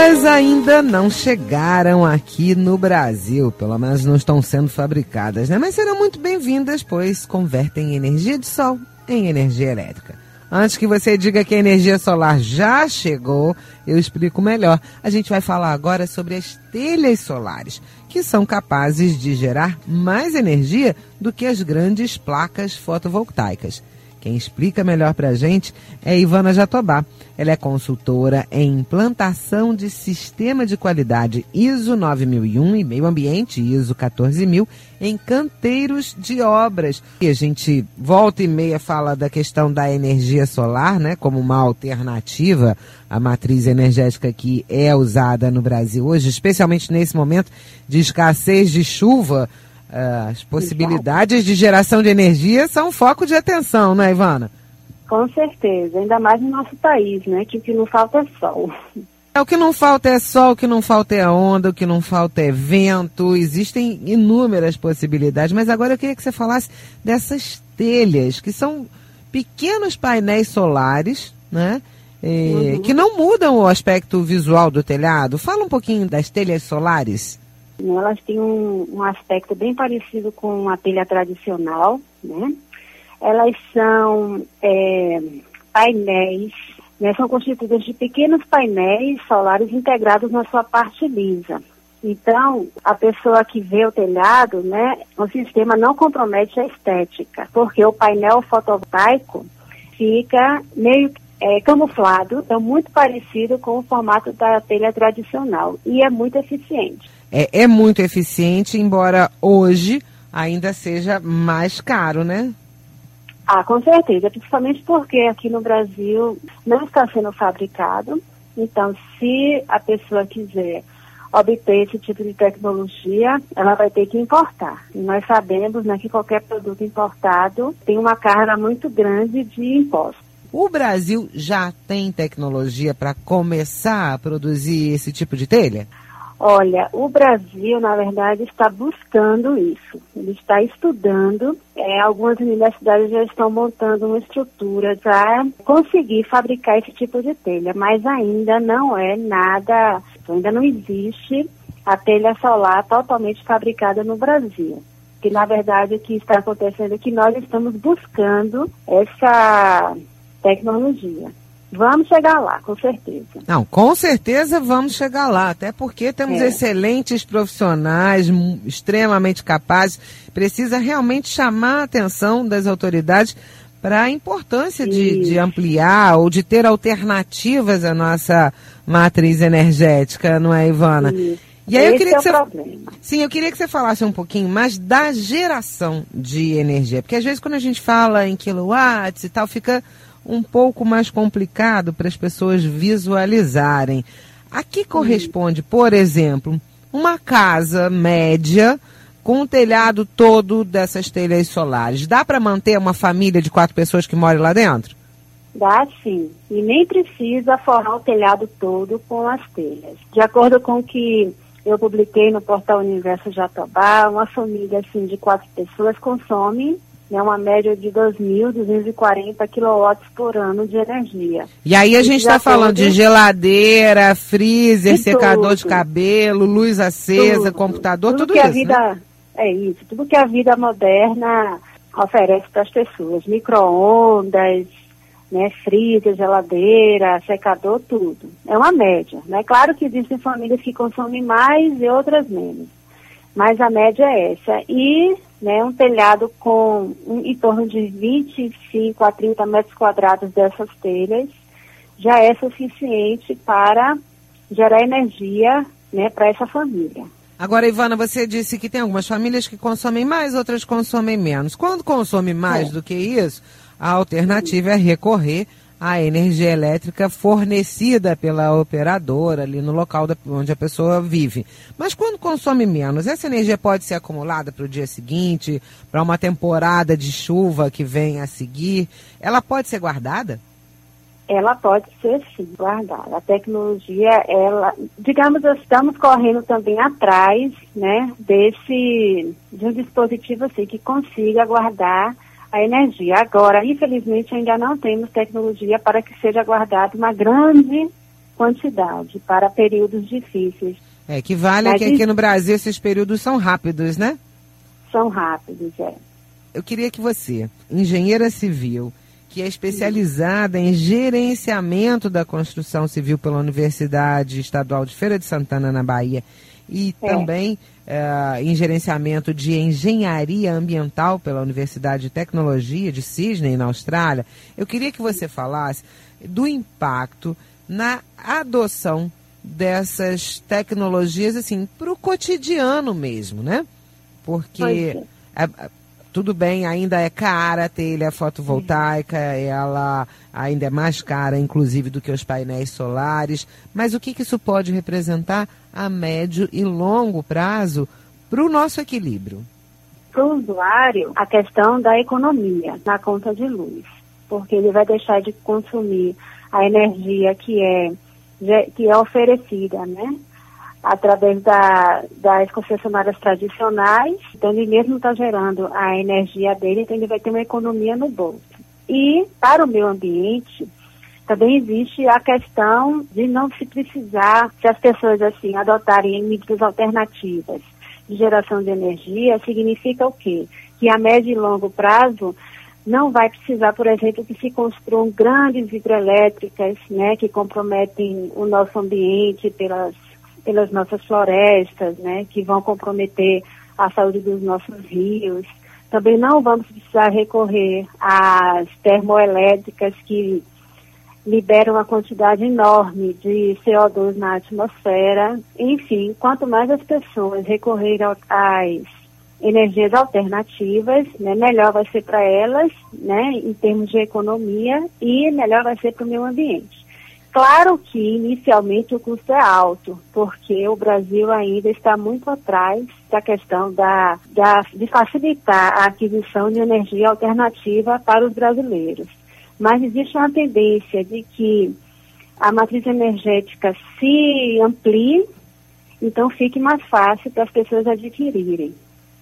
Elas ainda não chegaram aqui no Brasil, pelo menos não estão sendo fabricadas, né? Mas serão muito bem-vindas, pois convertem energia de sol em energia elétrica. Antes que você diga que a energia solar já chegou, eu explico melhor. A gente vai falar agora sobre as telhas solares, que são capazes de gerar mais energia do que as grandes placas fotovoltaicas. Quem explica melhor para a gente é Ivana Jatobá. Ela é consultora em implantação de sistema de qualidade ISO 9001 e meio ambiente ISO 14000 em canteiros de obras. E a gente volta e meia fala da questão da energia solar, né, como uma alternativa à matriz energética que é usada no Brasil hoje, especialmente nesse momento de escassez de chuva. As possibilidades de geração de energia são um foco de atenção, né, Ivana? Com certeza, ainda mais no nosso país, né, que o que não falta é sol. O que não falta é sol, o que não falta é onda, o que não falta é vento, existem inúmeras possibilidades, mas agora eu queria que você falasse dessas telhas, que são pequenos painéis solares, né, que não mudam o aspecto visual do telhado. Fala um pouquinho das telhas solares. Elas têm um aspecto bem parecido com a telha tradicional, né? Elas são painéis, né? São constituídas de pequenos painéis solares integrados na sua parte lisa. Então, a pessoa que vê o telhado, né, o sistema não compromete a estética, porque o painel fotovoltaico fica meio camuflado, então muito parecido com o formato da telha tradicional e é muito eficiente. É muito eficiente, embora hoje ainda seja mais caro, né? Ah, com certeza, principalmente porque aqui no Brasil não está sendo fabricado. Então, se a pessoa quiser obter esse tipo de tecnologia, ela vai ter que importar. E nós sabemos, né, que qualquer produto importado tem uma carga muito grande de impostos. O Brasil já tem tecnologia para começar a produzir esse tipo de telha? Olha, o Brasil, na verdade, está buscando isso. Ele está estudando. Algumas universidades já estão montando uma estrutura para conseguir fabricar esse tipo de telha, mas ainda não é nada, ainda não existe a telha solar totalmente fabricada no Brasil. Que, na verdade, o que está acontecendo é que nós estamos buscando essa tecnologia. Vamos chegar lá, com certeza. Não, com certeza vamos chegar lá, até porque temos excelentes profissionais, extremamente capazes. Precisa realmente chamar a atenção das autoridades para a importância de ampliar ou de ter alternativas à nossa matriz energética, não é, Ivana? Isso. E aí eu queria que você falasse um pouquinho mais da geração de energia, porque às vezes quando a gente fala em quilowatts e tal, fica um pouco mais complicado para as pessoas visualizarem. A que corresponde, por exemplo, uma casa média com o telhado todo dessas telhas solares? Dá para manter uma família de 4 pessoas que moram lá dentro? Dá sim, e nem precisa forrar o telhado todo com as telhas. De acordo com o que eu publiquei no portal Universo Jatobá, uma família assim, de 4 pessoas consome uma média de 2.240 quilowatts por ano de energia. E aí a gente está falando de geladeira, freezer, secador de cabelo, luz acesa, computador, tudo isso, né? É isso, tudo que a vida moderna oferece para as pessoas. Micro-ondas, né, freezer, geladeira, secador, tudo. É uma média, né? Claro que existem famílias que consomem mais e outras menos. Mas a média é essa. E um telhado com em torno de 25 a 30 metros quadrados dessas telhas já é suficiente para gerar energia, né, para essa família. Agora, Ivana, você disse que tem algumas famílias que consomem mais, outras consomem menos. Quando consome mais do que isso, a alternativa é recorrer à energia elétrica fornecida pela operadora ali no local onde a pessoa vive. Mas quando consome menos, essa energia pode ser acumulada para o dia seguinte, para uma temporada de chuva que vem a seguir? Ela pode ser guardada? Ela pode ser, sim, guardada. A tecnologia, digamos, estamos correndo também atrás, né, de um dispositivo assim, que consiga guardar a energia. Agora, infelizmente, ainda não temos tecnologia para que seja guardada uma grande quantidade para períodos difíceis. Que vale que aqui no Brasil esses períodos são rápidos, né? São rápidos, Eu queria que você, engenheira civil, que é especializada em gerenciamento da construção civil pela Universidade Estadual de Feira de Santana, na Bahia, e também em gerenciamento de engenharia ambiental pela Universidade de Tecnologia de Sydney, na Austrália, eu queria que você falasse do impacto na adoção dessas tecnologias, assim, para o cotidiano mesmo, né? Porque tudo bem, ainda é cara a telha fotovoltaica, ela ainda é mais cara, inclusive, do que os painéis solares, mas o que isso pode representar a médio e longo prazo para o nosso equilíbrio? Para o usuário, a questão da economia na conta de luz, porque ele vai deixar de consumir a energia que é oferecida, né? Através das concessionárias tradicionais, então ele mesmo está gerando a energia dele, então ele vai ter uma economia no bolso. E para o meio ambiente, também existe a questão de não se precisar, se as pessoas assim adotarem medidas alternativas de geração de energia, significa o quê? Que a médio e longo prazo não vai precisar, por exemplo, que se construam grandes hidrelétricas, né, que comprometem o nosso ambiente pelas nossas florestas, né, que vão comprometer a saúde dos nossos rios. Também não vamos precisar recorrer às termoelétricas que liberam uma quantidade enorme de CO2 na atmosfera. Enfim, quanto mais as pessoas recorrerem às energias alternativas, né, melhor vai ser para elas, né, em termos de economia, e melhor vai ser para o meio ambiente. Claro que, inicialmente, o custo é alto, porque o Brasil ainda está muito atrás da questão de facilitar a aquisição de energia alternativa para os brasileiros. Mas existe uma tendência de que a matriz energética se amplie, então fique mais fácil para as pessoas adquirirem.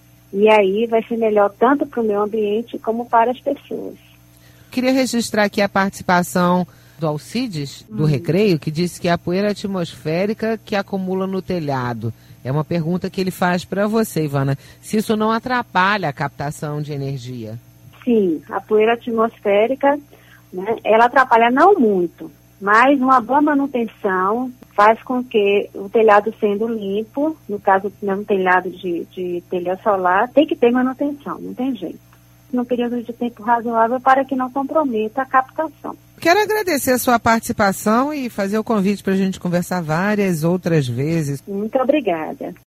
E aí vai ser melhor tanto para o meio ambiente como para as pessoas. Queria registrar aqui a participação do Alcides, do Recreio, que disse que é a poeira atmosférica que acumula no telhado. É uma pergunta que ele faz para você, Ivana. Se isso não atrapalha a captação de energia? Sim, a poeira atmosférica, né, ela atrapalha não muito, mas uma boa manutenção faz com que o telhado sendo limpo, no caso de um telhado de telha solar, tem que ter manutenção, não tem jeito. Num período de tempo razoável para que não comprometa a captação. Quero agradecer a sua participação e fazer o convite para a gente conversar várias outras vezes. Muito obrigada.